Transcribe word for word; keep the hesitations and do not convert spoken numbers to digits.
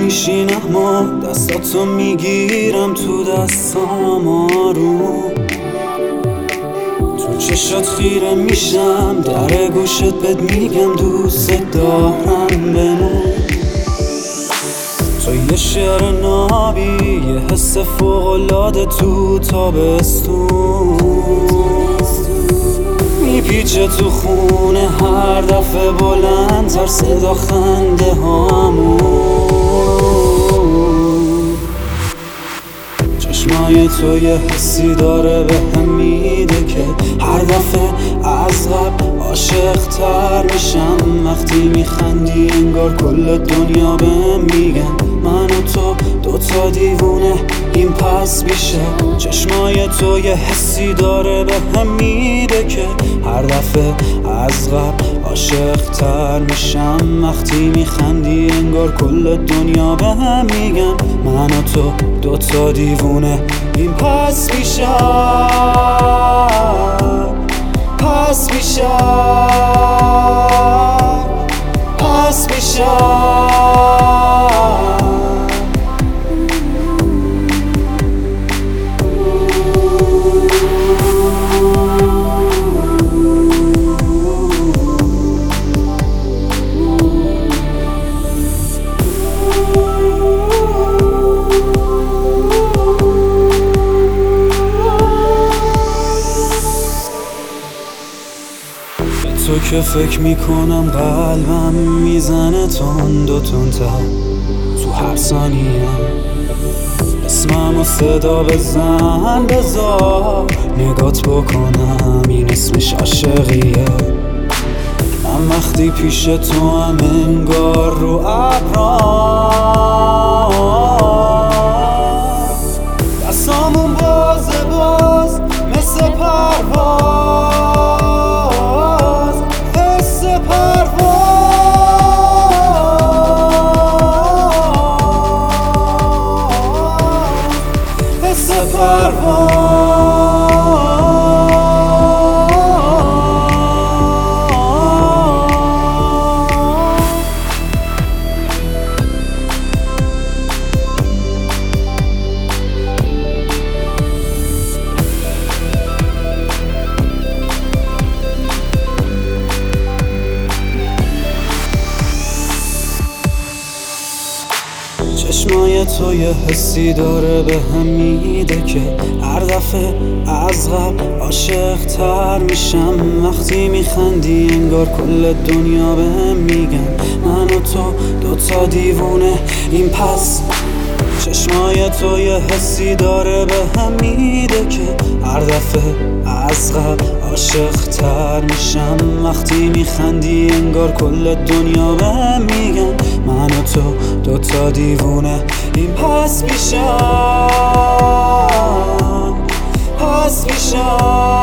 میشینم و دستاتو میگیرم تو دستام آروم، تو چشات خیره میشم، در گوشت بهت میگم دوست دارم بمون. تو یه شعر نابی، یه حس فوق‌العاده تو تابستون، میپیچه تو خونه هر دفعه بلندتر صدا خنده هامون. چشمای تو یه حسی داره به هم میده که هر دفعه از قبل عاشق تر میشم. وقتی میخندی انگار کل دنیا بهم میگن من و تو دوتا دیوونه این پس بیشه. چشمای تو یه حسی داره به هم میده که هر دفعه از قبل عاشق تر میشم. وقتی میخندی انگار کل دنیا بهم میگن من و تو دوتا دیوونه این پس بیشه، پس بیشه، پس بیشه. تو که فکر میکنم قلبم میزنه تند و تندتر تو هر ثانیه. اسمم و صدا بزن بذار نگات بکنم، این اسمش عاشقیه. من وقتی پیش تو هم انگار رو ابرام، دستامون باز باز مثل پرواز، حس پرواز، حس پرواز. چشمای تو یه حسی داره به هم میده که هر دفعه از قبل عاشق تر میشم. وقتی میخندی انگار کل دنیا بهم میگن من و تو دوتا دیوونه این پس. چشمای تو یه حسی داره به هم میده که هر دفعه از قبل عاشق تر میشم. وقتی میخندی انگار کل دنیا بهم میگن من و تو دوتا دیوونه این پس میشم، پس میشم.